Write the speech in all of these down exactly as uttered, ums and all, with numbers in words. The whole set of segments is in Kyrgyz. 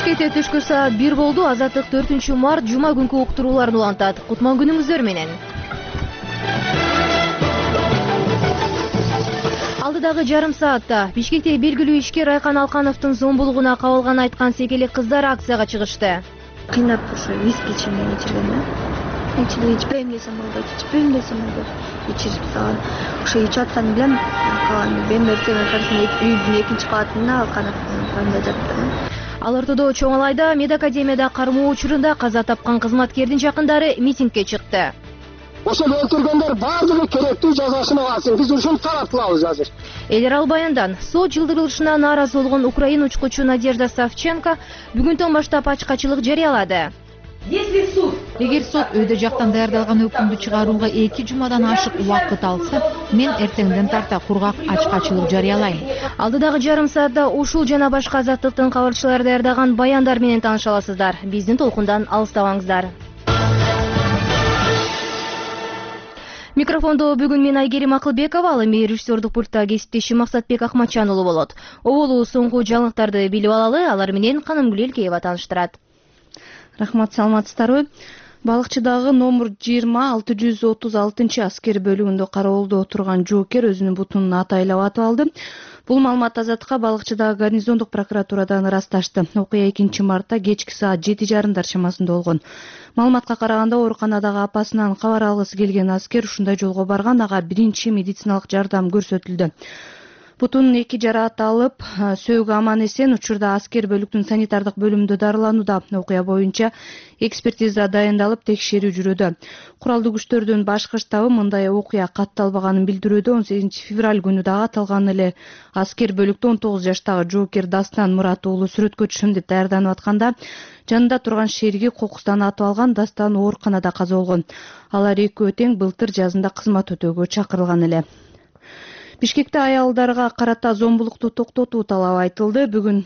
Бишкекте түшкү саат бир болду. Азаттык төртүнчү март жума күнкү уктурууларын улантат. Кутман күнүңүздөр менен. Алдыдагы жарым саатта Бишкекте белгилүү ишкер Айкан Алкановдун зомбулугуна кабылган айткан секелек кыздар акцияга чыгышты. Кыйнап ушу виски ичимин ичирген да. Ичип ичпейм десем болду, ичпейм десем болду. Ичирип салган. Ошо ичип атканын билем. Мен эртең карасында үйдүн экинчи кабатында Алкановдун жанында жаттым. Ал ортодо Чоң Алайда медакадемияда кармоо учурунда каза тапкан кызматкердин жакындары митингге чыкты. Ошол өлтүргөндөр баардыгы керектүү жазасын алсын. Биз ушуну талап кылабыз азыр. Эл арал баяндан сот жылдырылышына нааразы болгон украин учкучу Надежда Савченко бүгүндөн баштап ачкачылык жарыялады. Эгер сот өйдө жактан даярдалган өкүмдү чыгарууга эки жумадан ашык убакыт алса, мен эртеңден тарта кургак ачкачылык жарыялайм. Алдыдагы жарым саатта ушул жана башка азаттыктын кабарчылары даярдаган баяндар менен тааныша аласыздар. Биздин толкундан алыстабаңыздар. Микрофондо бүгүн мен Айгерим Акылбекова, ал эми режиссердук пультта кесиптешим Максатбек Акматжан уулу болот. Оболу соңку жаңылыктарды билип алалы, алар менен Канымгүл Элкеева тааныштырат. Рахмат, саламатсыздарбы? Балыкчыдагы номер жыйырма алты жүз отуз алтынчы аскер бөлүгүндө кароолдо отурган жоокер өзүнүн бутун атайлап атып алды. Бул маалымат Азаттыкка Балыкчыдагы гарнизондук прокуратурадан ырасташты. Окуя экинчи мартта кечки саат жети жарымдар чамасында болгон. Маалыматка караганда, ооруканадагы апасынан кабар алгысы келген аскер ушундай жолго барган, ага биринчи медициналык жардам көрсөтүлдү. Бутунун эки жараат алып, сөөгү аман эсен. Учурда аскер бөлүктүн санитардык бөлүмүндө дарыланууда. Окуя боюнча экспертиза дайындалып, текшерүү жүрүүдө. Куралдуу күчтөрдүн башкы штабы мындай окуя катталбаганын билдирүүдө. он сегизинчи февраль күнү дагы аталган эле аскер бөлүктө он тогуз жаштагы жоокер Дастан Мурат уулу сүрөткө түшөм деп даярданып атканда, жанында турган шериги кокустан атып алган. Дастан ооруканада каза болгон. Алар экөө тең былтыр жазында кызмат өтөөгө чакырылган эле. Бишкекте аялдарга карата зомбулукту токтотуу талабы айтылды. Бүгүн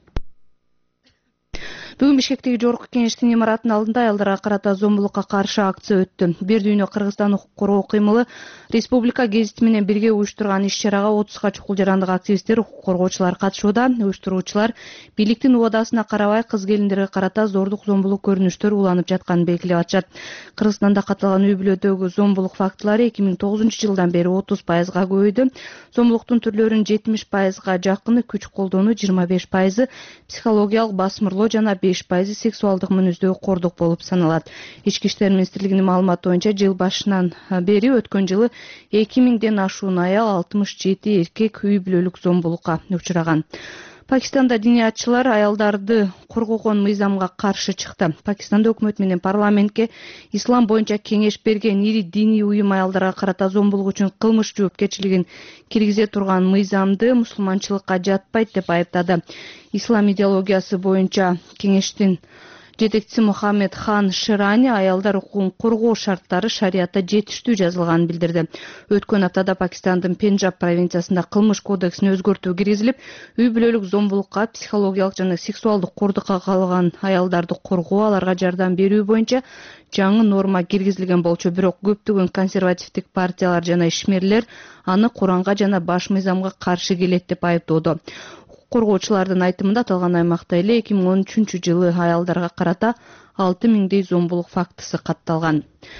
Бүгүн Бишкектеги жогорку кеңештин имаратынын алдында аялдарга карата зомбулукка каршы акция өттү. Бир дүйнө Кыргызстан укук коргоо кыймылы республика гезити менен бирге уюштурган иш-чарага отузга чукул жарандык активисттер, укук коргоочулар катышууда. Уюштуруучулар бийликтин убадасына карабай кыз келиндерге карата зордук зомбулук көрүнүштөр уланып жатканын белгилеп атышат. Кыргызстанда катталган үй бүлөдөгү зомбулук фактылары эки миң тогузунчу жылдан бери отуз пайызга көбөйдү. Зомбулуктун түрлөрүнүн жетимиш пайызга жакыны күч колдонуу, жыйырма беш пайызы психологиялык басмырлоо жана беш пайызы сексуалдык мүнөздөгү кордук болуп саналат. Ички иштер министрлигинин маалыматы боюнча жыл башынан бери өткөн жылы эки миңден ашуун аял, алтымыш жети эркек үй бүлөлүк зомбулукка учураган. Пакистанда диниятчылар аялдарды коргогон мыйзамга каршы чыкты. Пакистанда өкмөт менен парламентке ислам боюнча кеңеш берген ири диний уюм аялдарга карата зомбулук үчүн кылмыш жоопкерчилигин киргизе турган мыйзамды мусулманчылыкка жатпайт деп айыптады. Ислам идеологиясы боюнча кеңештин жетекчиси Мухаммед Хан Ширани аялдар укугун коргоо шарттары шариятта жетиштүү жазылганын билдирди. Өткөн аптада Пакистандын Пенджаб провинциясында кылмыш кодексине өзгөртүү киргизилип, үй бүлөлүк зомбулукка, психологиялык жана сексуалдык кордукка калган аялдарды коргоо, аларга жардам берүү боюнча жаңы норма киргизилген болчу. Бирок көптөгөн консервативдик партиялар жана ишмерлер аны Куранга жана баш мыйзамга каршы келет деп айыптоодо. Коргоочулардын айтымында аталган аймакта эле эки миң он үчүнчү жылы аялдарга карата алты миңдей зомбулук фактысы катталган.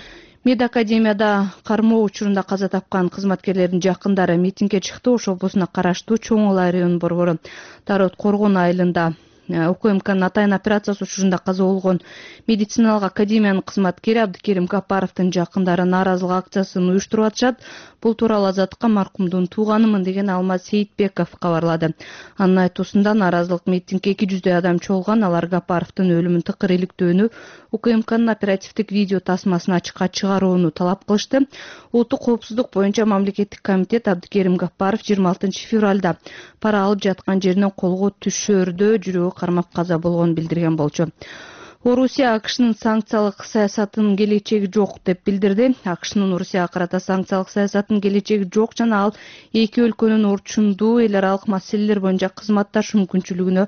Медакадемияда кармоо учурунда каза тапкан кызматкерлердин жакындары митингге чыкты. Ош облусуна караштуу Чоң Алай район борбору Тарот Коргон айылында УКМКнын атайын операциясы учурунда каза болгон медициналык академиянын кызматкери Абдыкерим Капаровдун жакындары нааразылык акциясын уюштуруп атышат. Бул тууралуу Азаттыкка маркумдун тууганымын деген Алмаз Сейитбеков кабарлады. Анын айтуусунда нааразылык митингге эки жүздөй адам чогулган. Алар Капаровдун өлүмүн тыкыр иликтөөнү, УКМКнын оперативдик видео тасмасын ачыкка чыгарууну талап кылышты. Улуттук коопсуздук боюнча мамлекеттик комитет Абдыкерим Капаров жыйырма алтынчы февралда пара алып жаткан жеринен колго түшөрдө жүрөгү кармап каза болгонун билдирген болчу. Орусия АКШнын санкциялык саясатынын келечеги жок деп билдирди. АКШнын Орусияга карата санкциялык саясатынын келечеги жок жана ал эки өлкөнүн орчундуу эл аралык маселелер боюнча кызматташуу мүмкүнчүлүгүнө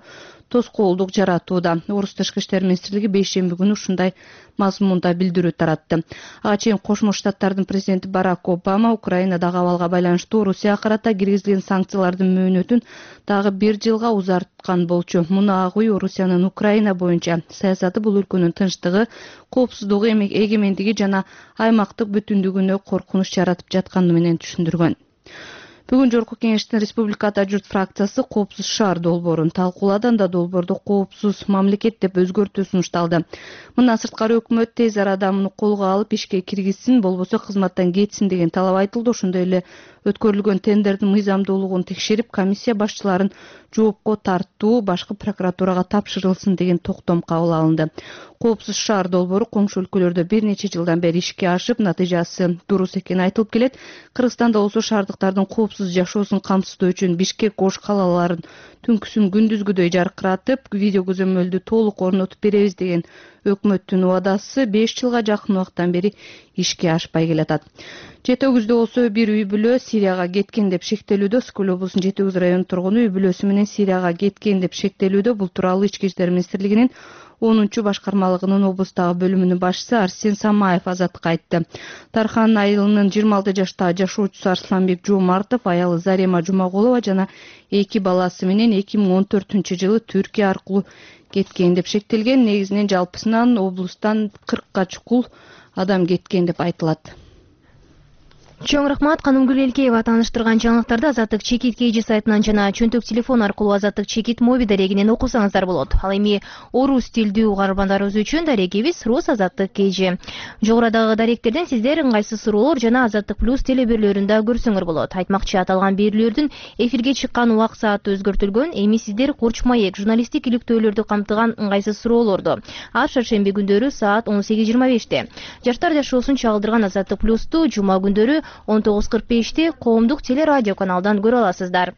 тоскоолдук жаратууда. Орус тышкы иштер министрлиги бейшемби күнү ушундай мазмунда билдирүү таратты. Ага чейин Кошмо Штаттардын президенти Барак Обама Украинадагы абалга байланыштуу Орусияга карата киргизилген санкциялардын мөөнөтүн дагы бир жылга узарткан болчу. Муну ак үй Орусиянын Украина боюнча саясаты бул өлкөнүн тынчтыгы, коопсуздугу, эгемендиги жана аймактык бүтүндүгүнө коркунуч жаратып жатканы менен түшүндүргөн. Бүгүн жогорку кеңештин республикада журт фракциясы коопсуз шаар долбоорун талкуулады. Анда долбоордо коопсуз мамлекет деп өзгөртүү сунушталды. Мындан сырткары өкмөт тез арада муну колго алып ишке киргизсин, болбосо кызматтан кетсин деген талап айтылды. Ошондой эле өткөрүлгөн тендердин мыйзамдуулугун текшерип, комиссия башчыларын жоопко тартуу башкы прокуратурага тапшырылсын деген токтом кабыл алынды. Коопсуз шаар долбоору коңшу өлкөлөрдө бир нече жылдан бери ишке ашып, натыйжасы дурус экени айтылып келет. Кыргызстанда болсо шаардыктардын коопсуз жашоосун камсыздоо үчүн Бишкек, Ош калаларын түнкүсүн күндүзгүдөй жаркыратып, видео көзөмөлдү толук орнотуп беребиз деген өкмөттүн убадасы беш жылга жакын убакыттан бери ишке ашпай келатат. Жети Өгүздө болсо бир үй бүлө Сирияга кеткен деп шектелүүдө. Скөл облусунун Жети Өгүз районунун тургуну үй бүлөсү менен Сирияга кеткен деп шектелүүдө. Бул тууралуу Ички иштер министрлигинин онунчу башкармалыгынын облустагы бөлүмүнүн башчысы Арсен Самаев Азаттыкка айтты. Тархан айылынын жыйырма алты жаштагы жашоочусу Арсланбек Жомартов, аялы Зарема Жумагулова жана эки баласы менен эки миң он төртүнчү жылы Түркия аркылуу кеткен деп шектелген. Негизинен жалпысынан облустан кыркка чукул адам кеткен деп айтылат. Чоң рахмат. Канымгүл Элкеева тааныштырган жаңылыктарды Азаттык Чекит Кейжи сайтынан жана чөнтөк телефон аркылуу Азаттык Чекит моби дарегинен окусаңыздар болот. Ал эми орус тилдүү угармандарыбыз үчүн дарегибиз Рус Азаттык Кейжи. Жогорудагы даректерден сиздер ыңгайсыз суроолор жана Азаттык плюс телеберлөрүндө көрсөңөр болот. Айтмакчы, аталган берүүлөрдүн эфирге чыккан убак сааты өзгөртүлгөн. Эми сиздер Курч маек журналисттик иликтөөлөрдү камтыган ыңгайсыз суроолорду ар шаршемби күндөрү саат он сегиз жыйырма беште, жаштар жашоосун чагылдырган Азаттык плюсту жума күндөрү он тогуз кырк беште коомдук телерадио каналдан көрө аласыздар.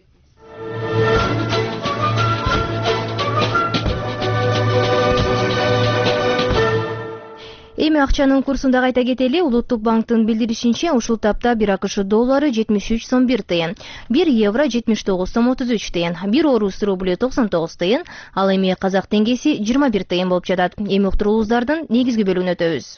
Эми акчанын курсун да кайта кетели. Улуттук банктын билдиришинче, ушул тапта бир АКШ доллары жетимиш үч сом бир тыйын, бир евро жетимиш тогуз сом отуз үч тыйын, бир орус рублю токсон тогуз тыйын, ал эми казак теңгеси жыйырма бир тыйын болуп жатат. Эми уктуруулуңуздардын негизги бөлүгүнө өтөбүз.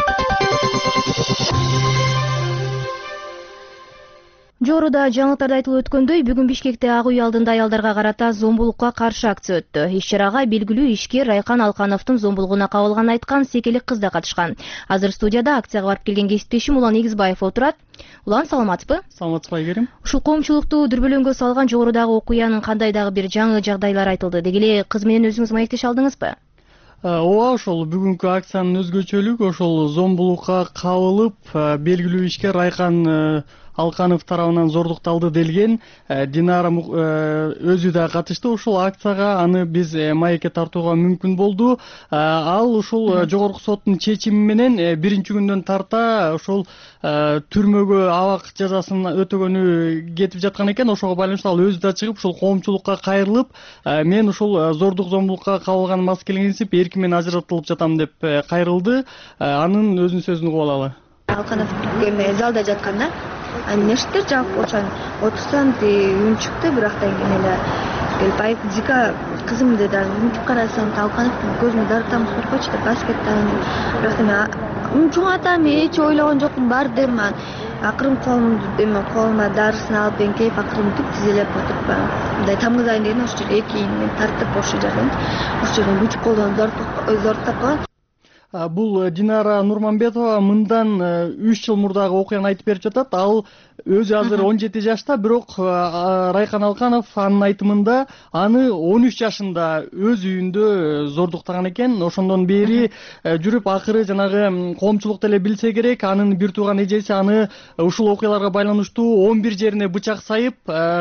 Жогоруда жаңылыктарда айтылып өткөндөй, бүгүн Бишкекте Ак үй алдында аялдарга карата зомбулукка каршы акция өттү. Иш-чарага белгилүү ишкер Райкан Алкановдун зомбулугуна кабылганын айткан секелик кыз да катышкан. Азыр студияда акцияга барып келген кесиптешим Улан Эгизбаев отурат. Улан, саламатсызбы? Саламатсызбы, Айгерим. Ушул коомчулукту дүрбөлөңгө салган жогорудагы окуянын кандай дагы бир жаңы жагдайлар айтылды. Деги эле кыз менен өзүңүз маектеше алдыңызбы? Ооба, ошол бүгүнкү акциянын өзгөчөлүгү ошол зомбулукка кабылып, белгилүү ишкер Райкан Алканов тарабынан зордукталды делген Динара өзү да катышты ушул акцияга. Аны биз маекке тартууга мүмкүн болду. Ал ушул жогорку соттун чечими менен биринчи күндөн тарта ошол түрмөгө абак жазасын өтөгөнү кетип жаткан экен. Ошого байланыштуу ал өзү да чыгып ушул коомчулукка кайрылып, мен ушул зордук зомбулукка кабылганыма мас келгенсип эркин менен ажыратылып жатам деп кайрылды. Анын өзүнүн сөзүн угуп алалы. Алканов залда жатканда Аны нештер жаап очан отурсам үн чыкты, бирок эле келип айып Зика кызым деди. Мынтип карасам Алкановдун көзүнө дарытам суркочу деп баскеттен. Бирок мен чоң атам эч ойлогон жокмун, бар дем. Акырын колумду эме колума дарысын алып эңкейип, акырын туп тизелеп отуруп, мындай тамгызайын дегенде ошол жерге эки ийинен тартып ошол жерден ошол жерден күч колдон зортоп койгон. Бул Динара Нурманбетова мындан үч жыл мурдагы окуяны айтып берип жатат. Ал өзү азыр он жети жашта, бирок Райкан Алканов анын айтымында аны он үч жашында өз үйүндө зордуктаган экен. Ошондон бери жүрүп, акыры жанагы коомчулук деле билсе керек, анын бир тууган эжеси аны ушул окуяларга байланыштуу он бир жерине бычак сайып,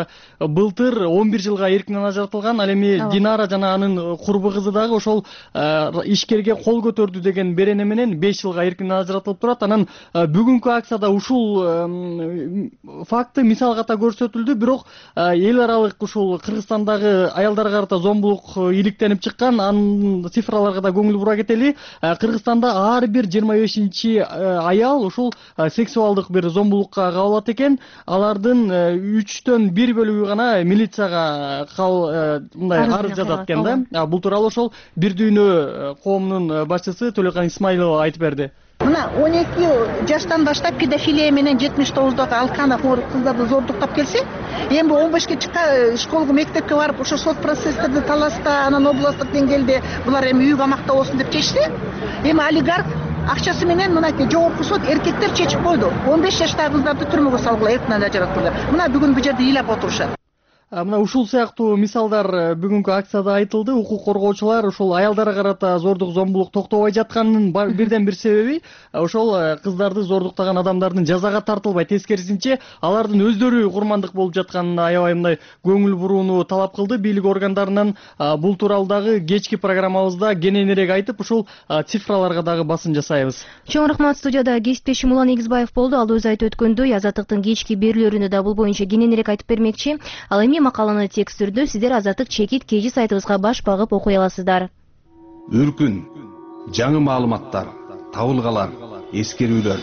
былтыр он бир жылга эркинен ажыратылган. Ал эми Динара жана анын курбу кызы дагы ошол ишкерге кол көтөрдү деген берене менен беш жылга эркинен ажыратылып турат. Анан бүгүнкү акцияда ушул факты мисал ката көрсөтүлдү, бирок эл аралык ушул Кыргызстандагы аялдарга карата зомбулук иликтенип чыккан, анын цифраларга да көңүл бура кетели. Кыргызстанда ар бир жыйырма бешинчи аял ушул сексуалдык бир зомбулукка кабылат экен. Алардын үчтөн бир бөлүгү гана милицияга мындай арыз жазат экен да. Бул тууралуу ошол Бир дүйнө коомунун башчысы Төлөкан Исмаилова айтып берди. Мына он эки жаштан баштап педофилия менен жетимиш тогуздагы алкана кыздарды зордуктап келсе, эми он бешке чыкка школго, мектепке барып ошо сот процесстерди таласта, анан областтык деңгээлде булар эми үй камакта болсун деп чечти. Эми олигарх акчасы менен мынакей жогорку сот эркектер чечип койду. он беш жаштагы кыздарды түрмөгө салгыла, эркинен ажыраткыла. Мына бүгүн бул жерде ыйлап отурушат. Мына ушул сыяктуу мисалдар бүгүнкү акцияда айтылды. Укук коргоочулар ушул аялдарга карата зордук, зомбулук токтобой жатканынын бирден бир себеби ошол кыздарды зордуктаган адамдардын жазага тартылбай, тескерисинче алардын өздөрү курмандык болуп жатканына аябай мындай көңүл бурууну талап кылды бийлик органдарынан. Бул тууралуу дагы кечки программабызда кененирээк айтып, ушул цифраларга дагы басым жасайбыз. Чоң рахмат. Студияда кесиптешим Улан Эгизбаев болду. Ал өзү айтып өткөндөй, Азаттыктын кечки берүүлөрүндө да бул боюнча кененирээк айтып бермекчи. Ал эми макаланы текст түрдө сиздер Азаттык чекит кей сайтыбызга баш багып окуй аласыздар. Үркүн, жаңы маалыматтар, табылгалар, эскерүүлөр.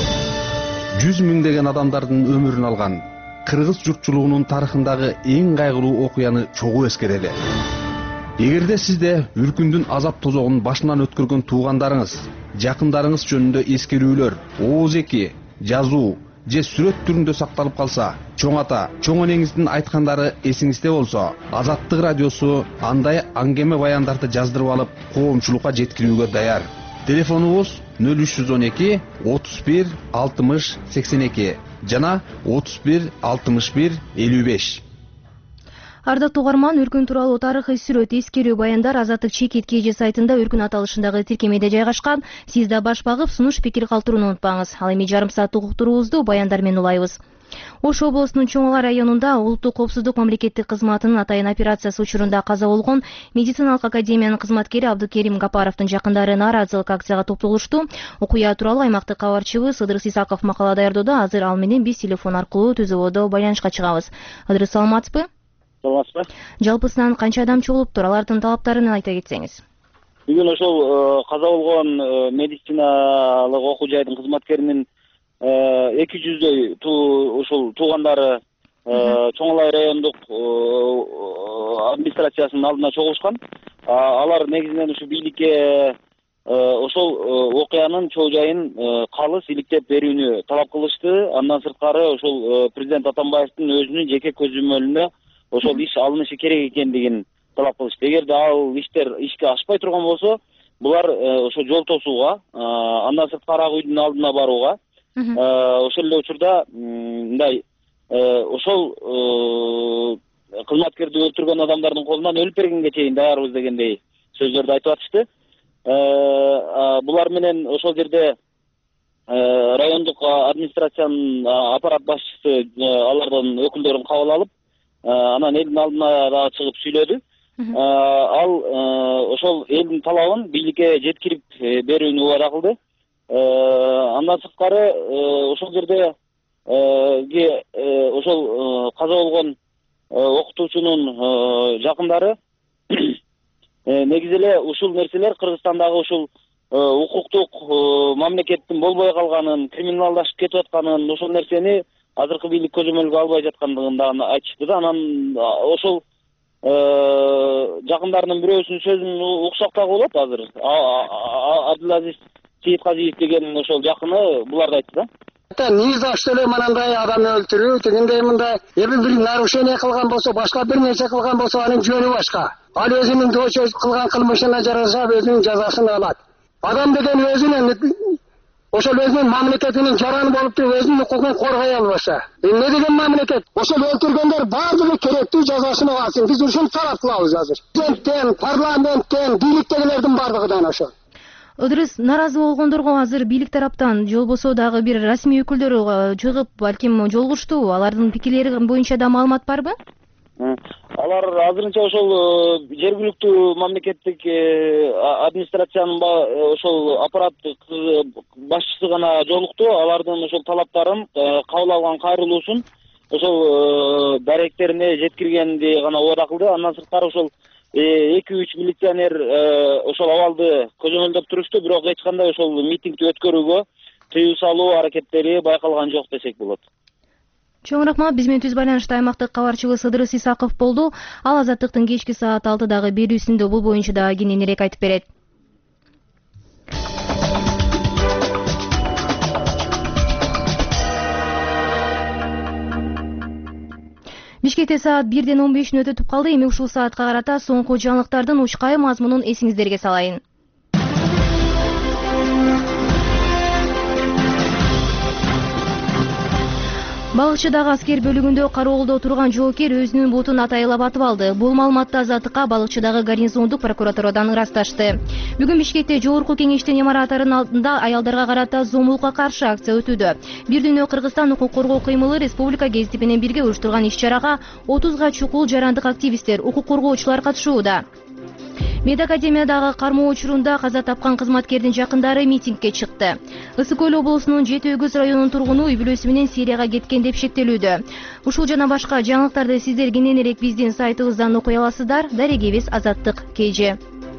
жүз миңдеген адамдардын өмүрүн алган кыргыз журтчулугунун тарыхындагы эң кайгылуу окуяны чогуу эскерели. Эгерде сизде үркүндүн азап тозогун башынан өткөргөн туугандарыңыз, жакындарыңыз жөнүндө эскерүүлөр, оозеки, жазуу же сүрөт түрүндө сакталып калса, чоң ата, чоң энеңиздин айткандары эсиңизде болсо, Азаттык радиосу андай аңгеме баяндарды жаздырып алып, коомчулукка жеткирүүгө даяр. Телефонубуз нөл үч жүз он эки отуз бир алтымыш сексен эки жана отуз бир алтымыш бир элүү беш. Ардактуу угарман, үркүн тууралуу тарыхый сүрөт, эскерүү баяндар Азаттык чекит кей сайтында үркүн аталышындагы тиркемеде жайгашкан. Сиз да баш багып, сунуш пикир калтырууну унутпаңыз. Ал эми жарым сааттык уктуруубузду баяндар менен улайбыз. Ош облусунун Чоң Ала районунда улуттук коопсуздук мамлекеттик кызматынын атайын операциясы учурунда каза болгон медициналык академиянын кызматкери Абдыкерим Гапаровдун жакындары нааразылык акцияга топтолушту. Окуя тууралуу аймактык кабарчыбыз Ыдырыс Исаков макала даярдоодо. Азыр ал менен биз телефон аркылуу түзүүбөдө байланышка чыгабыз. Ыдырыс, саламатсызбы? Саламатсызбы? Жалпысынан канча адам чогулуптур? Алардын талаптарын айта кетсеңиз. Бүгүн ошол каза болгон медициналык окуу жайдын кызматкеринин эки жүздөй ушул туугандары Чоң Ала райондук администрациясынын алдына чогулушкан. Алар негизинен ушу бийликке ошол окуянын чоо жайын калыс иликтеп берүүнү талап кылышты. Андан сырткары ошол президент Атамбаевдин өзүнүн жеке көзөмөлүнө ошол иш алынышы керек экендигин талап кылышты. Эгерде ал иштер ишке ашпай турган болсо, булар ошо жол тосууга, андан сырткары ак үйдүн алдына барууга, ошол эле учурда мындай ошол кызматкерди өлтүргөн адамдардын колунан өлүп бергенге чейин даярбыз дегендей сөздөрдү айтып атышты. Булар менен ошол жерде райондук администрациянын аппарат башчысы алардын өкүлдөрүн кабыл алып, анан элдин алдына да чыгып сүйлөдү. Ал ошол элдин талабын бийликке жеткирип берүүнү убада кылды. Андан сырткары ошол жерде ошол каза болгон окутуучунун жакындары негизи эле ушул нерселер Кыргызстандагы ушул укуктук мамлекеттин болбой калганын, криминалдашып кетип атканын, ошол нерсени азыркы бийлик көзөмөлгө албай жаткандыгын да айтышты да. Анан ошол жакындарынын бирөөсүнүн сөзүн уксак дагы болот азыр. Абдулазиз Сейитказиев деген ошол жакыны буларды айтты да. Ни за что эле мындай адам өлтүрүү, тигиндей мындай эми бир нарушение кылган болсо, башка бир нерсе кылган болсо, анын жөнү башка. Ал өзүнүн кылган кылмышына жараша өзүнүн жазасын алат. Адам деген өзүнүн ошол өзүнүн мамлекетинин жараны болуп туруп өзүнүн укугун коргой албаса, эмне деген мамлекет? Ошол өлтүргөндөр баардыгы керектүү жазасын алсын. Биз ушуну талап кылабыз азыр. Президенттен, парламенттен, бийликтегилердин баардыгынан ошол. Ыдырыс, нааразы болгондорго азыр бийлик тараптан же болбосо дагы бир расмий өкүлдөр чыгып, балким жолугушту. Алардын пикирлери боюнча да маалымат барбы? Алар азырынча ошол жергиликтүү мамлекеттик администрациянын ошол аппарат башчысы гана жолукту. Алардын ошол талаптарын кабыл алган кайрылуусун ошол даректерине жеткиргенди гана убада кылды. Андан сырткары ошол эки үч милиционер ошол абалды көзөмөлдөп турушту, бирок эч кандай ошол митингди өткөрүүгө тыюу салуу аракеттери байкалган жок десек болот. Чоң рахмат. Биз менен түз байланышта аймактык кабарчыбыз Ыдырыс Исаков болду. Ал Азаттыктын кечки саат алтыдагы берүүсүндө бул боюнча да кененирээк айтып берет. Бишкекте саат бирден он бешин өтүп калды. Эми ушул саатка карата соңку жаңылыктардын учкай мазмунун эсиңиздерге салайын. Балыкчыдагы аскер бөлүгүндө кароолдо турган жоокер өзүнүн бутун атайылап атып алды. Бул маалыматты Азаттыкка Балыкчыдагы гарнизондук прокуратурадан ырасташты. Бүгүн Бишкекте жогорку кеңештин имаратынын алдында аялдарга карата зомбулукка каршы акция өтүүдө. Бир дүйнө Кыргызстан укук коргоо кыймылы республика гезити менен бирге уюштурган иш-чарага отузга чукул жарандык активисттер, укук коргоочулар катышууда. Медакадемиядагы кармоо учурунда каза тапкан кызматкердин жакындары митингге чыкты. Ысык көл облусунун Жети Өгүз районунун тургуну үй бүлөсү менен Сирияга кеткен деп шектелүүдө. Ушул жана башка жаңылыктарды сиздер кененирээк биздин сайтыбыздан окуй аласыздар. Дарегибиз Азаттык кей же.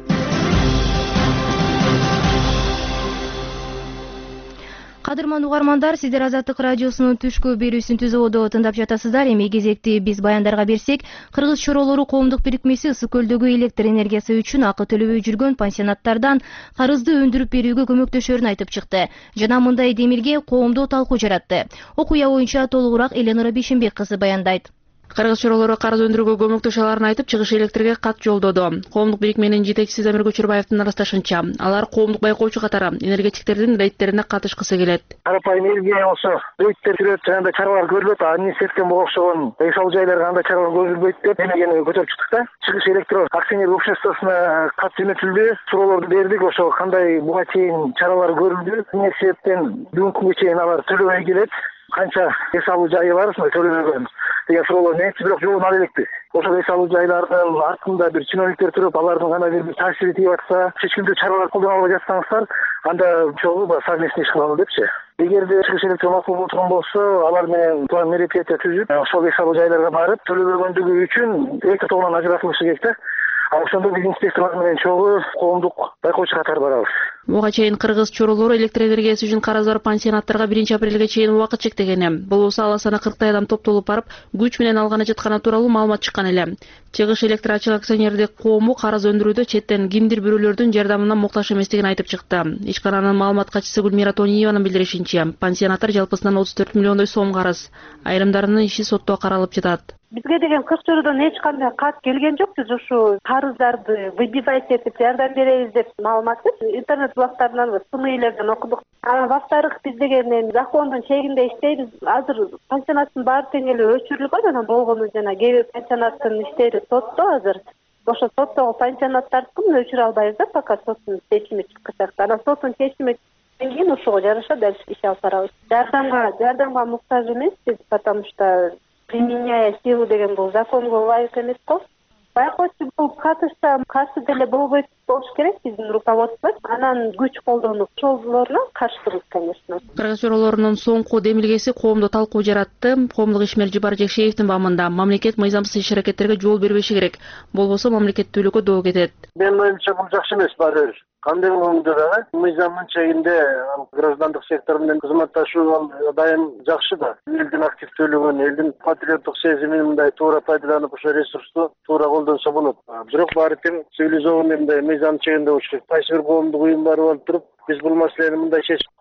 Кадырман угармандар, сиздер Азаттык радиосунун түшкү берүүсүн түзүүдө тыңдап жатасыздар. Эми кезекти биз баяндарга берсек, Кыргыз чоролору коомдук бирикмеси Ысык көлдөгү электр энергиясы үчүн акы төлөбөй жүргөн пансионаттардан карызды өндүрүп берүүгө көмөктөшөрүн айтып чыкты. Жана мындай демилге коомдо талкуу жаратты. Окуя боюнча толугураак Эленора Бишимбек кызы баяндайт. Кыргыз чоролору карыз өндүрүүгө көмөктөшө аларын айтып, чыгыш электрге кат жолдоду. Коомдук бирикменин жетекчиси Замир Көчөрбаевдин ырасташынча, алар коомдук байкоочу катары энергетиктердин рейдтерине катышкысы келет. Карапайым элге болсо рейдтер жүрөт, жана чаралар көрүлөт, администрацияден окшогон эсал жайларга андай чаралар көрүлбөйт деп эмегени көтөрүп чыктык да. Чыгыш электро акционер обществосуна кат жөнөтүлдү, суроолорду бердик, ошо кандай буга чейин чаралар көрүлдү. Университеттен бүгүнкү күнгө чейин алар төлөбөй келет. Канча эс алуу жайы бар, төлөбөгөн деген суроолор менен бирок жообун ала элекпиз. Ошол эс алуу жайлардын артында бир чиновниктер туруп, алардын гана бир таасири тийип атса, чечимдүү чаралар колдоно албай жатсаңыздар, анда чогуу совместный иш кылалы депчи. Эгерде чыгыш электр макул болуп турган болсо, алар менен план мероприятия түзүп, ошол эс алуу жайларга барып, төлөбөгөндүгү үчүн электр тогунан ажыратылышы керек да. Ошондо биз инспекторлор менен чогуу коомдук байкоочу катары барабыз. Буга чейин Кыргыз чоролору электр энергиясы үчүн карыз бар пансионаттарга биринчи апрелге чейин убакыт чектегени. Болбосо ала саны кырктай адам топтолуп барып, күч менен алганы жатканы тууралуу маалымат чыккан эле. Чыгыш электр ачык акционердик коому карыз өндүрүүдө четтен кимдир бирөөлөрдүн жардамына муктаж эместигин айтып чыкты. Ишкананын маалымат катчысы Гүлмира Тониеванын билдиришинче, пансионаттар жалпысынан отуз төрт миллиондой сом карыз. Айрымдарынын иши сотто каралып жатат. Бизге деген Кыргызчородон эч кандай кат келген жок. Биз ушу карыздарды выбивать этип жардам беребиз деп маалыматты интернет блогтарынан, СМИлерден окудук. Анан во-вторых, биз деген закондун чегинде иштейбиз. Азыр пансионаттын баары тең эле өчүрүлгөн, анан болгону жана кээ бир пансионаттын иштери сотто азыр. Ошо соттогу пансионаттардыкын өчүрө албайбыз да, пока соттун чечими чыккачак. Анан соттун чечими кийин ушуга жараша дальше иш алып барабыз. Жардамга, жардамга муктаж эмеспиз, потому что применяя силу деген бул законго ылайык эмес го. Байкоочу болуп катышса каршы деле болбойт болуш керек биздин руководство. Анан күч колдонуп чолдулоруна каршыбыз, конечно. Кыргыз чоролорунун соңку демилгеси коомдо талкуу жаратты. Коомдук ишмер Жибар Жекшеевдин бамында мамлекет мыйзамсыз иш-аракеттерге жол бербеши керек. Болбосо мамлекеттүүлүккө доо кетет. Менин оюмча бул жакшы эмес баары. Кандай болгондо да мыйзамдын чегинде граждандык сектор менен кызматташуу дайым жакшы да. Элдин активдүүлүгүн, элдин патриоттук сезимин мындай туура пайдаланып, ошо ресурсту туура колдонсо болот. Бирок баары тең цивилизованный мындай мыйзам чегинде болуш керек. Кайсы бир коомдук уюм барып алып туруп, биз бул маселени мындай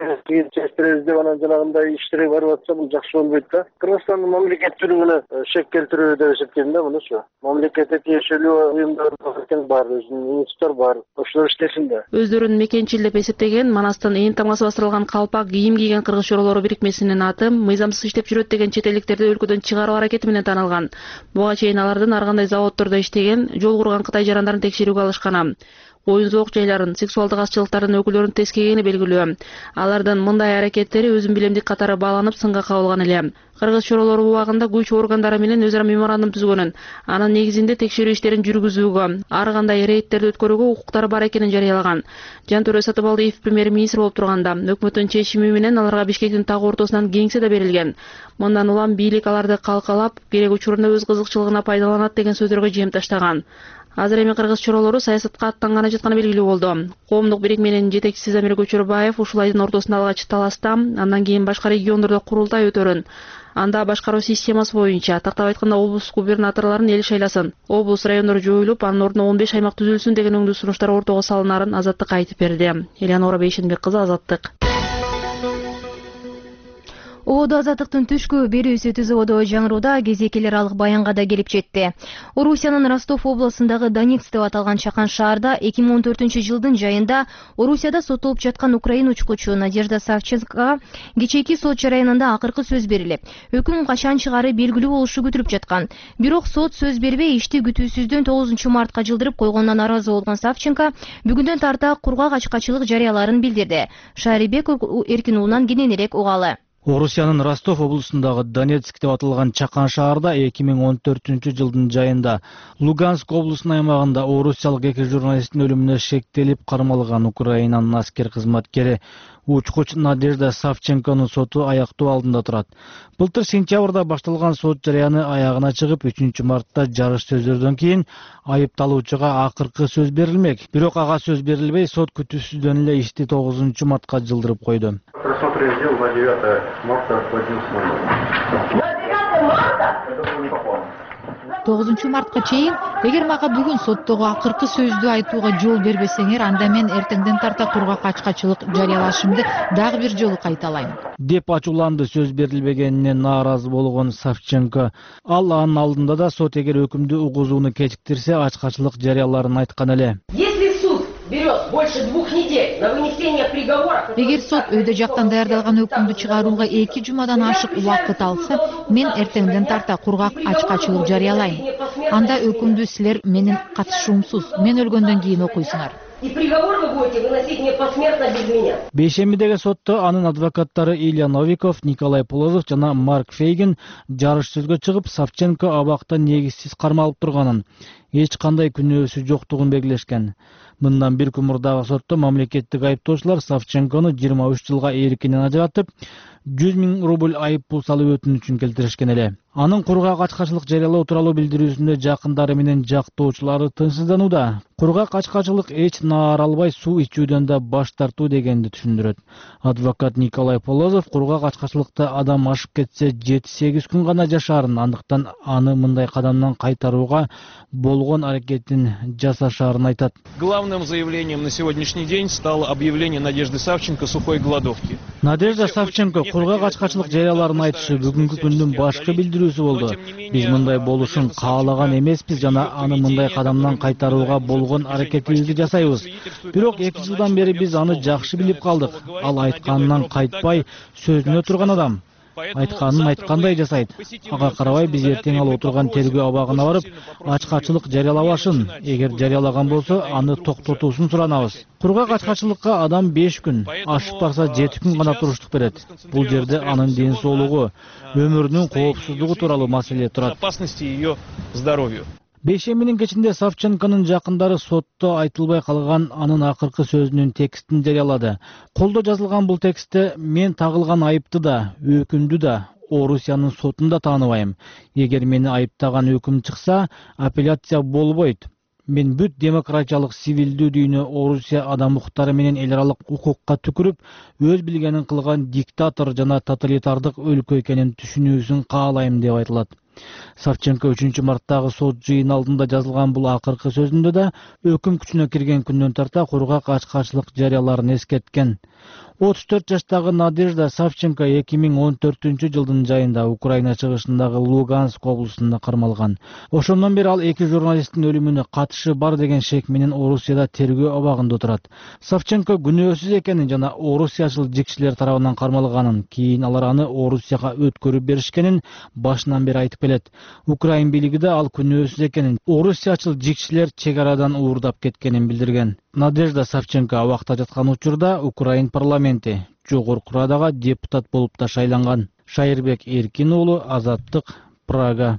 чечип беребиз деп анан жанагындай иштерге барып атса, бул жакшы болбойт да. Кыргызстандын мамлекеттүүлүгүнө шек келтирүү деп эсептейм да мунучу. Мамлекетке тиешелүү уюмдар бар, өзүнүн институттар бар. Ошолор иштесин да. Өздөрүн мекенчил деп эсептеген, Манастын ээн тамгасы басылган калпак кийим кийген Кыргыз чоролору бирикмесинин аты мыйзамсыз иштеп жүрөт деген чет элдиктерди өлкөдөн чыгаруу аракети менен таанылган. Буга чейин алардын ар кандай заводдордо иштеген, жол курган Кытай жарандарын текшерүүгө алышкан. оюн зоок жайларын, сексуалдык азчылыктардын өкүлдөрүн тескегени белгилүү. Алардын мындай аракеттери өзүн билемдик катары бааланып сынга кабылган эле. Кыргыз чоролору убагында күч органдары менен өзара меморандум түзгөнүн, анын негизинде текшерүү иштерин жүргүзүүгө, ар кандай рейдтерди өткөрүүгө укуктары бар экенин жарыялаган. Жантөре Сатыбалдиев премьер-министр болуп турганда өкмөттүн чечими менен аларга Бишкектин так ортосунан кеңсе да берилген. Мындан улам бийлик аларды калкалап, керек учурунда өз кызыкчылыгына пайдаланат деген сөздөргө жем таштаган. Азыр эми кыргыз чоролору саясатка аттанганы жатканы белгилүү болду. Коомдук бирикменин жетекчиси Замир Көчөрбаев ушул айдын ортосунда алгач таласта, андан кийин башка региондордо курултай өтөрүн. Анда башкаруу системасы боюнча, тактап айтканда облус губернаторлорун эл шайласын, облус райондор жоюлуп, анын ордуна он беш аймак түзүлсүн деген өңдүү сунуштар ортого салынарын Азаттыкка айтып берди. Элеонора Бейшенбек кызы, Азаттык. Ободо Азаттыктын түшкү берүүсү түзүүдө жаңырууда кезекелер алык баянга да келип жетти. Орусиянын Ростов областындагы Донецк деп аталган чакан шаарда эки миң он төртүнчү жылдын жайында Орусияда соттолуп жаткан украин учкучу Надежда Савченкога кечээки сот жараянында акыркы сөз берилип, өкүм качан чыгаары белгилүү болушу күтүлүп жаткан. Бирок сот сөз бербей ишти күтүүсүздөн тогузунчу мартка жылдырып койгондон наразы болгон Савченко бүгүндөн тарта кургак ачкачылык жарыяларын билдирди. Шаарибек Эркин уулунан кененирээк угалы. Орусиянын Ростов облусундагы Донецк деп аталган чакан шаарда эки миң он төртүнчү жылдын жайында Луганск облусунун аймагында орусиялык эки журналисттин өлүмүнө шектелип кармалган Украинанын аскер кызматкери учкуч Надежда Савченконун соту аяктоо алдында турат. Былтыр сентябрда башталган сот жарыяны аягына чыгып, үчүнчү мартта жарыш сөздөрдөн кийин айыпталуучуга акыркы сөз берилмек. Бирок ага сөз берилбей, сот күтүүсүздөн эле ишти тогузунчу мартка жылдырып койду. Просмотрели дело на девятое марта в одиннадцать ноль ноль. тогузунчу мартка чейин, эгер мага бүгүн соттогу акыркы сөздү айтууга жол бербесеңер, анда мен эртеңден тарта кургак ачкачылык жарыялашымды дагы бир жолу кайталайм деп ачууланды сөз берилбегенине нааразы болгон Савченко. Ал анын алдында да сот эгер өкүмдү угузууну кечиктирсе, ачкачылык жарыяларын айткан эле. Берет больше двух недель на вынесение приговора. Эгер сот өйдө жактан даярдалган өкүмдү чыгарууга эки жумадан ашык убакыт алса, мен эртеңден тарта кургак ачкачылык жарыялайм. Анда өкүмдү силер менин катышуумсуз, мен өлгөндөн кийин окуйсуңар. И приговор вы будете выносить мне посмертно без меня. Бейшембидеги сотто анын адвокаттары Илья Новиков, Николай Полозов жана Марк Фейгин жарыш сөзгө чыгып, Савченко абакта негизсиз кармалып турганын, эч кандай күнөөсү жоктугун белгилешкен. Мындан бир күн мурдагы сотто мамлекеттик айыптоочулар Савченкону жыйырма үч жылга эркинен ажыратып, жүз миң рубль айып пул салып өтүнүчүн келтиришкен эле. Анын кургак ачкачылык жарыялоо тууралуу билдирүүсүндө жакындары менен жактоочулары тынчсызданууда. Кургак ачкачылык эч наар албай суу ичүүдөн да баш тартуу дегенди түшүндүрөт. Адвокат Николай Полозов кургак ачкачылыкта адам ашып кетсе жети сегиз күн гана жашаарын, андыктан аны мындай кадамдан кайтарууга болгон аракетин жасашаарын айтат. Главным заявлением на сегодняшний день стало объявление Надежды Савченко сухой голодовки. Надежда Савченко кургак ачкачылык жарыяларын айтышы бүгүнкү күндүн башкы билдирүүсү болду. Биз мындай болушун каалаган эмеспиз жана аны мындай кадамдан кайтарууга болгон аракетибизди жасайбыз. Бирок эки жылдан бери биз аны жакшы билип калдык. Ал айтканынан кайтпай, сөзүнө турган адам. Айтканын айткандай жасайт. Ага карабай биз эртең ал отурган тергөө абагына барып, ачкачылык жарыялабашын. Эгер жарыялаган болсо, аны токтотуусун суранабыз. Кургак ачкачылыкка адам беш күн, ашып барса жети күн гана туруштук берет. Бул жерде анын ден соолугу, өмүрүнүн коопсуздугу тууралуу маселе турат. Опасности ее здоровью. Бейшембинин кечинде Савченконун жакындары сотто айтылбай калган анын акыркы сөзүнүн текстин жарыялады. Колдо жазылган бул текстте мен тагылган айыпты да, өкүмдү да Орусиянын сотунда тааныбайм. Эгер мени айыптаган өкүм чыкса, апелляция болбойт. Мен бүт демократиялык сивилдүү дүйнө Орусия адам укуктары менен эл аралык укукка түкүрүп, өз билгенин кылган диктатор жана тоталитардык өлкө экенин түшүнүүсүн каалайм деп айтылат. Савченко үчүнчү марттагы сот жыйын алдында жазылган бул акыркы сөзүндө да өкүм күчүнө кирген күндөн тарта кургак ачкачылык жарыяларын эскерткен. отуз төрт жаштагы Надежда Савченко эки миң он төртүнчү жылдын жайында Украина чыгышындагы Луганск облусунда кармалган. Ошондон бери ал эки журналисттин өлүмүнө катышы бар деген шек менен Орусияда тергөө абагында турат. Савченко күнөөсүз экенин жана орусиячыл жикчилер тарабынан кармалганын, кийин алар аны Орусияга өткөрүп беришкенин башынан бери айтып келет. Украин бийлиги да ал күнөөсүз экенин, орусиячыл жикчилер чек арадан уурдап кеткенин билдирген. Надежда Савченко абакта жаткан учурда Украин парламенти жогорку радага депутат болуп да шайланган. Шайырбек Эркин уулу, Азаттык, Прага.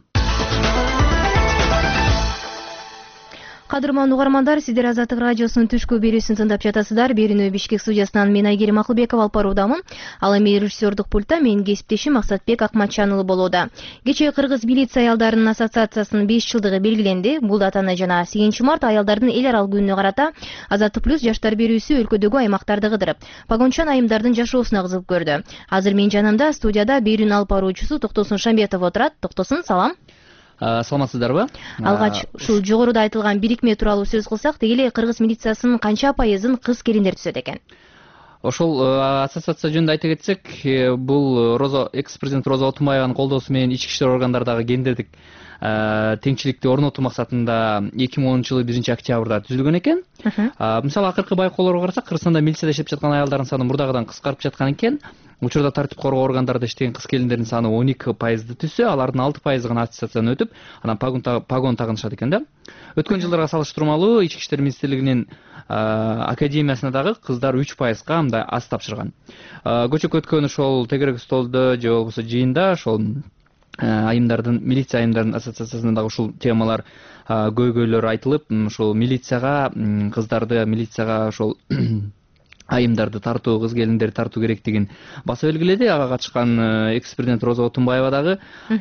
Кадырман угармандар, сиздер Азаттык радиосунун түшкү берүүсүн тыңдап жатасыздар. Берүүнү Бишкек студиясынан мен Айгерим Акылбекова алып баруудамын. Ал эми режиссердук пультта менин кесиптешим Максатбек Акматчанұлы болууда. Кечээ Кыргыз милиция аялдарынын ассоциациясынын беш жылдыгы белгиленди. Бул датаны жана сегизинчи март аялдардын эл аралык күнүнө карата Азаттык плюс жаштар берүүсү өлкөдөгү аймактарды кыдырып, погончан айымдардын жашоосуна кызыгып көрдү. Азыр менин жанымда студияда берүүнү алып баруучусу Токтосун Шамбетов отурат. Токтосун, салам. Саламатсыздарбы? Алгач ушул жогоруда айтылган бирикме тууралуу сөз кылсак, дегеле Кыргыз милициясынын канча пайызын кыз келиндер түзөт экен? Ошол ассоциация жөнүндө айта кетсек, бул Роза экс-президент Роза Отунбаеванын колдоосу менен ички иштер органдарындагы гендердик теңчиликти орнотуу максатында эки миң онунчу жылы биринчи октябрда түзүлгөн экен. Мисалы акыркы байкоолорго карасак, Кыргызстанда милицияда иштеп жаткан аялдардын саны мурдагыдан кыскарып жаткан экен. Учурда тартип коргоо органдарында иштеген кыз келиндердин саны он эки пайызды түзсө, алардын алты пайызы гана аттестациядан өтүп, анан погон тагынышат экен да. Өткөн жылдарга салыштырмалуу Ички иштер министрлигинин академиясына дагы кыздар үч пайызга мындай аз тапшырган. Көчөк өткөн ошол тегерек столдо же болбосо жыйында ошол айымдардын, милиция айымдардын ассоциациясында дагы ушул темалар көйгөйлөр айтылып, ошол милицияга кыздарды, милицияга ошол айымдарды тартуу, кыз келиндерди тартуу керектигин баса белгиледи. Ага катышкан экс-президент Роза Отунбаева дагы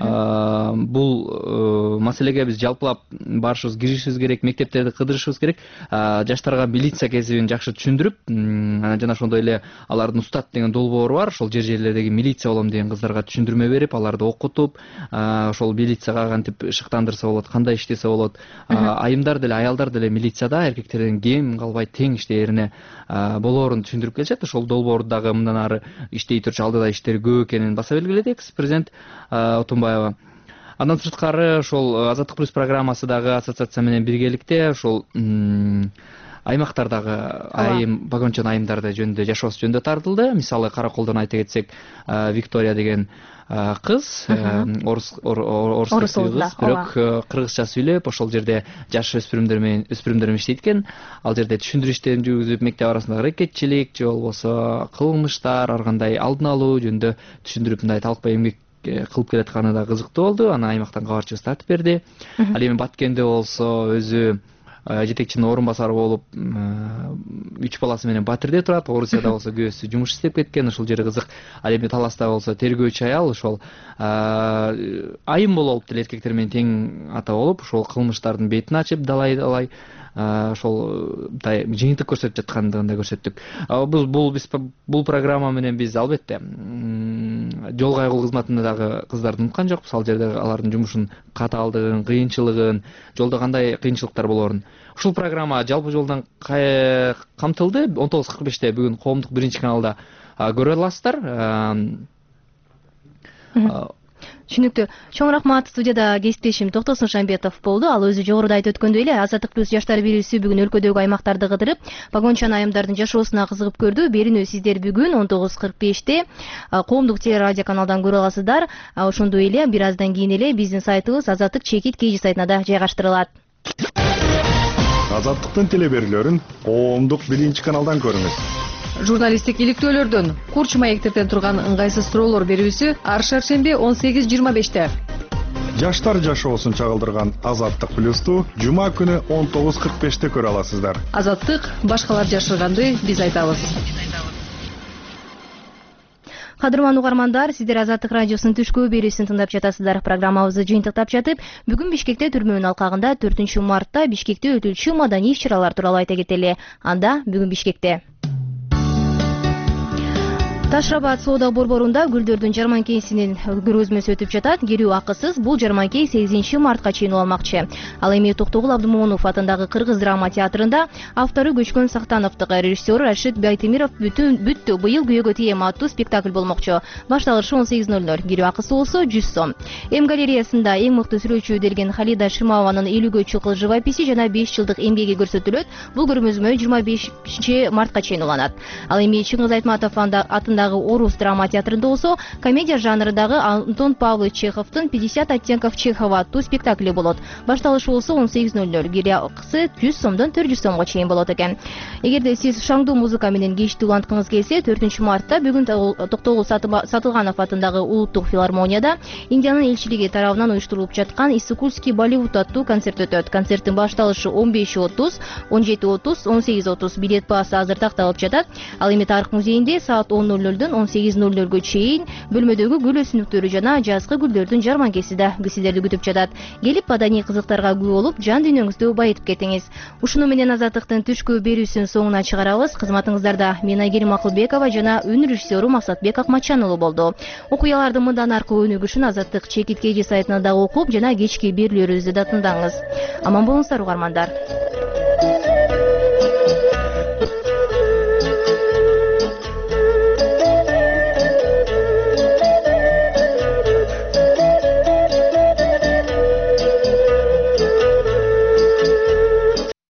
бул маселеге биз жалпылап барышыбыз, киришибиз керек, мектептерди кыдырышыбыз керек, жаштарга милиция кесибин жакшы түшүндүрүп, жана ошондой эле алардын устат деген долбоору бар, ошол жер жерлердеги милиция болом деген кыздарга түшүндүрмө берип, аларды окутуп, ошол милицияга кантип ышыктандырса болот, кандай иштесе болот. Айымдар деле, аялдар деле милицияда эркектерден кем калбай тең иштээрине болоорун түшүндүрүп келишет. Ошол долбоорду дагы мындан ары иштей турчу алдыда иштери көп экенин баса белгиледи экс-президент Отунбаева. Андан сырткары ошол Азаттык плюс программасы дагы ассоциация менен биргеликте ошол аймактардагы айым, погончан айымдарды жөнүндө, жашоосу жөнүндө тартылды. Мисалы Караколдон айта кетсек, Виктория деген кыз, орус орус кыз, бирок кыргызча сүйлөп, ошол жерде жаш өспүрүмдөр менен өспүрүмдөр менен иштейт экен. Ал жерде түшүндүрүү иштерин жүргүзүп, мектеп арасындагы аракетчилик же болбосо кылмыштар, ар кандай алдын алуу жөнүндө түшүндүрүп, мындай талкпай эмгек кылып келатканы да кызыктуу болду. Аны аймактан кабарчыбыз тартып берди. Ал эми Баткенде болсо өзү жетекчинин орун басары болуп, үч баласы менен Батирде турат. Орусияда болсо күйөөсү жумуш иштеп кеткен, ушул жери кызык. Ал эми Таласта болсо тергөөчү аял ошол айым болуп деле эркектер менен тең ата болуп, ошол кылмыштардын бетин ачып, далай-далай ошол жыйынтык көрсөтүп жаткандыгын да көрсөттүк. Бул бул биз бул программа менен биз албетте жол кайгылуу кызматында дагы кыздарды унуткан жокпуз. Ал жерде алардын жумушунун катаалдыгын, кыйынчылыгын, жолдо кандай кыйынчылыктар болоорун. Ушул программа жалпы жолдон камтылды. он тогуз кырк беште бүгүн коомдук биринчи каналда көрө аласыздар. Түшүнүктүү. Чоң рахмат. Студияда кесиптешим Токтосун Шамбетов болду. Ал өзү жогоруда айтып өткөндөй эле Азаттык плюс жаштар берүүсү бүгүн өлкөдөгү аймактарды кыдырып, погончан айымдардын жашоосуна кызыгып көрдү. Берүүнү сиздер бүгүн он тогуз кырк беште коомдук телерадио каналдан көрө аласыздар. Ошондой эле бир аздан кийин эле биздин сайтыбыз Азаттык чекит kg сайтына да жайгаштырылат. Азаттыктын телеберүүлөрүн коомдук биринчи каналдан көрүңүз. Журналисттик иликтөөлөрдөн, курч маектерден турган ыңгайсыз суроолор берүүсү ар шаршемби он сегиз жыйырма беште. Жаштар жашоосун чагылдырган Азаттык плюсту жума күнү он тогуз кырк беште көрө аласыздар. Азаттык башкалар жашырганды биз айтабыз. Кадырман угармандар, сиздер Азаттык радиосунун түшкү берүүсүн тыңдап жатасыздар. Программабызды жыйынтыктап жатып, бүгүн Бишкекте түрмөнүн алкагында төртүнчү мартта Бишкекте өтүлчү маданий иш-чаралар тууралуу айта кетели. Анда бүгүн Бишкекте Ташрабад соода борборунда гүлдөрдүн жарманкейсинин көргөзмөсү өтүп жатат. Кирүү акысыз. Бул жарманкей сегизинчи мартка чейин болмакчы. Ал эми Токтогул Абдымомунов атындагы Кыргыз драма театрында автору Көчкөн Сактановдук, режиссеру Рашид Байтемиров бүтүн бүттү быйыл күйөөгө тием аттуу спектакль болмокчу. Башталышы он сегиз ноль ноль. Кирүү акысы болсо жүз сом. Эм галереясында эң мыкты сүрөтчү делген Халида Шырмаванын элүүгө чукул живописи жана беш жылдык эмгеги көрсөтүлөт. Бул көргөзмө жыйырма бешинчи мартка чейин уланат. Ал эми Чыңгыз Айтматов атында атындагы Орус драма театрында болсо комедия жанрындагы Антон Павлович Чеховдун пятьдесят оттенков Чехова аттуу спектакли болот. Башталышы болсо он сегиз ноль ноль, киракысы жүз сомдон төрт жүз сомго чейин болот экен. Эгерде сиз шаңдуу музыка менен кечти уланткыңыз келсе, төртүнчү мартта бүгүн Токтогул Сатылганов атындагы Улуттук филармонияда Индиянын элчилиги тарабынан уюштурулуп жаткан Иссыкульский Болливуд аттуу концерт өтөт. Концерттин башталышы он беш отуз, он жети отуз, он сегиз отуз билет баасы азыр такталып жатат. Ал эми Тарых музейинде саат он ноль нолдон он сегиз ноль нолго чейин бөлмөдөгү гүл өсүмдүктөрү жана жазгы гүлдөрдүн жарманкеси да сиздерди күтүп жатат. Келип маданий кызыктарга күбө болуп, жан дүйнөңүздү байытып кетиңиз. Ушуну менен Азаттыктын түшкү берүүсүнүн соңуна чыгарабыз. Кызматыңыздарда мен Айгерим Акылбекова жана үн режиссеру Максатбек Акматчанұлы болду. Окуялардын мындан аркы өнүгүшүн Азаттык чекит кеже сайтына да окуп жана кечки берүүлөрүбүздү да тыңдаңыз. Аман болуңуздар угармандар.